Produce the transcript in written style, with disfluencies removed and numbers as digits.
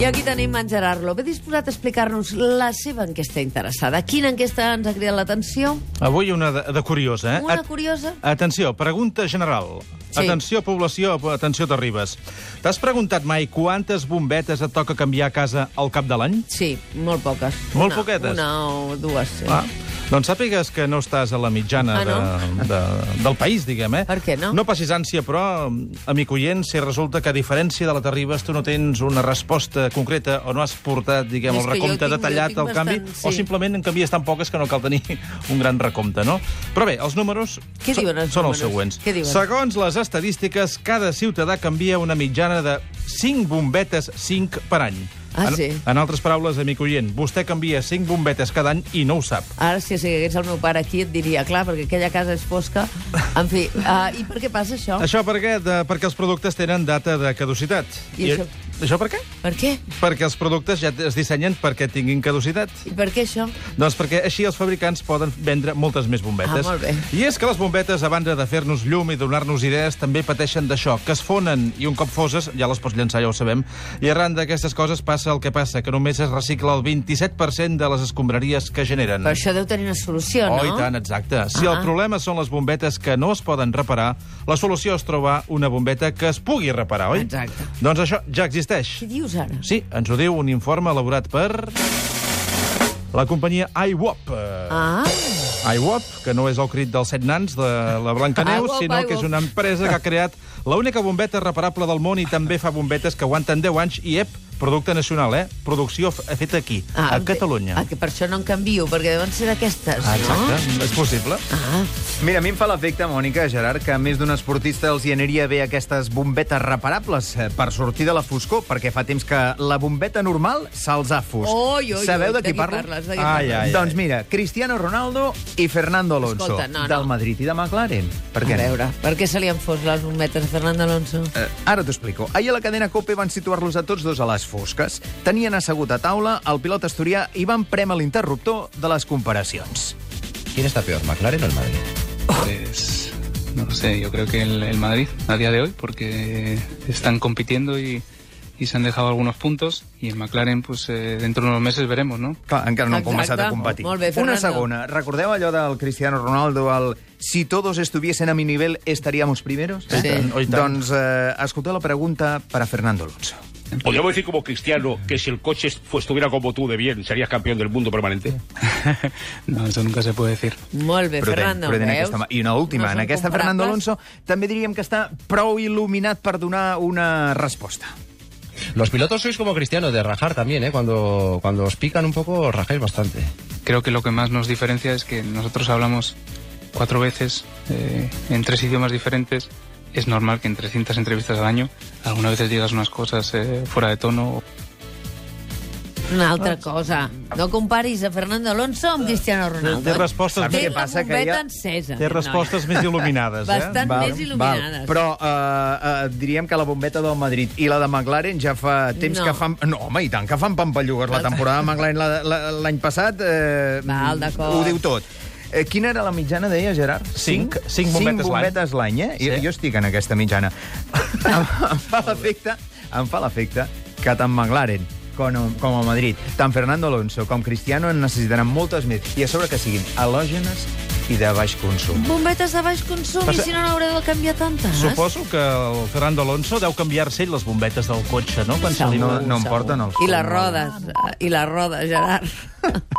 I aquí tenim en Gerard López disposat a explicar-nos la seva enquesta interessada. Quina enquesta ens ha cridat l'atenció? Avui una de curiosa, eh? Una curiosa? Atenció, pregunta general. Sí. Atenció, població, atenció, Terribas. T'has preguntat mai quantes bombetes et toca canviar a casa al cap de l'any? Sí, molt poques. Molt poquetes? Una o dues, sí. Ah, doncs sàpigues que no estàs a la mitjana del país, diguem, eh? Per què no? No passis ànsia, però, amic oient, si resulta que a diferència de la Terribas tu no tens una resposta concreta o no has portat, diguem, el recompte detallat al canvi, o simplement en canvies tan poques que no cal tenir un gran recompte, no? Però bé, els números són els següents. Què diuen? Segons les estadístiques, cada ciutadà canvia una mitjana de 5 bombetes 5 per any. Ah, sí? En altres paraules, amic oient, vostè canvia 5 bombetes cada any i no ho sap. Ara, si hagués el meu pare aquí, et diria, clar, perquè aquella casa és fosca. En fi, i per què passa això? Això per què? Perquè els productes tenen data de caducitat. I això per què? Per què? Perquè els productes ja es dissenyen perquè tinguin caducitat. I per què això? Doncs perquè així els fabricants poden vendre moltes més bombetes. Ah, molt bé. I és que les bombetes, a banda de fer-nos llum i donar-nos idees, també pateixen d'això, que es fonen i un cop foses ja les pots llançar, ja ho sabem. I arran d'aquestes coses passa el que passa, que només es recicla el 27% de les escombraries que generen. Però això deu tenir una solució, no? Oh, i tant, exacte. Si el problema són les bombetes que no es poden reparar, la solució és trobar una bombeta que es pugui reparar, oi? Exacte. Doncs això ja existeix. Què dius ara? Sí, ens ho diu un informe elaborat per la companyia iWop. iWop, que no és el crit dels 7 nans de la Blancaneus, sinó que és una empresa que ha creat l'única bombeta reparable del món i també fa bombetes que aguanten 10 anys i, producte nacional, producció feta aquí, a Catalunya. Que per això no en canvio, perquè deuen ser d'aquestes, no? Exacte, és possible. Mira, a mi em fa l'efecte, Mònica, Gerard, que a més d'un esportista els hi aniria bé aquestes bombetes reparables per sortir de la foscor, perquè fa temps que la bombeta normal se'ls ha fos. Sabeu de qui parlo? Doncs mira, Cristiano Ronaldo i Fernando Alonso, del Madrid i de McLaren. Per què? A veure, per què se li han fos les bombetes a Fernando Alonso? Ara t'ho explico. Ahir a la cadena COPE van situar-los a tots dos a les fosques. Tenien assegut a taula el pilot asturià i van prémer l'interruptor de les comparacions. ¿Quién está peor, McLaren o el Madrid? Pues no lo sé, yo creo que el Madrid a día de hoy, porque están compitiendo y se han dejado algunos puntos, y el McLaren, pues dentro de unos meses veremos, ¿no? Clar, encara no han començat a competir. Molt bé, Fernando. Una segona. Recordeu allò del Cristiano Ronaldo, el si todos estuviesen a mi nivel, estaríamos primeros? Sí. Doncs escolteu la pregunta per a Fernando Alonso. ¿Podríamos decir como Cristiano que si el coche estuviera como tú de bien, serías campeón del mundo permanente? No, eso nunca se puede decir. Molt bé, Fernando. I una última. En aquesta, Fernando Alonso també diríem que està prou il·luminat per donar una resposta. Los pilotos sois como Cristiano, de rajar también, ¿eh? Cuando os pican un poco, rajáis bastante. Creo que lo que más nos diferencia es que nosotros hablamos 4 veces en 3 idiomas diferentes. Es normal que en 300 entrevistas al año algunas veces digas unas cosas fuera de tono. Una altra cosa. No comparis a Fernando Alonso amb Cristiano Ronaldo. Té respostes Té la bombeta encesa. Té respostes més il·luminades, Bastant més il·luminades. Però diríem que la bombeta del Madrid i la de McLaren ja fa temps que fan... No, home, i tant, que fan pampallugues. La temporada de McLaren l'any passat ho diu tot. Quina era la mitjana, deia, Gerard? 5 bombetes l'any, Sí. Jo estic en aquesta mitjana. Em fa l'efecte que tant McLaren com el Madrid, tant Fernando Alonso com Cristiano en necessitaran moltes més, i a sobre que siguin halògenes i de baix consum. Bombetes de baix consum, i si no n'haureu de canviar tantes? Suposo que el Fernando Alonso deu canviar-se les bombetes del cotxe, no? No em porten els... I les rodes, Gerard.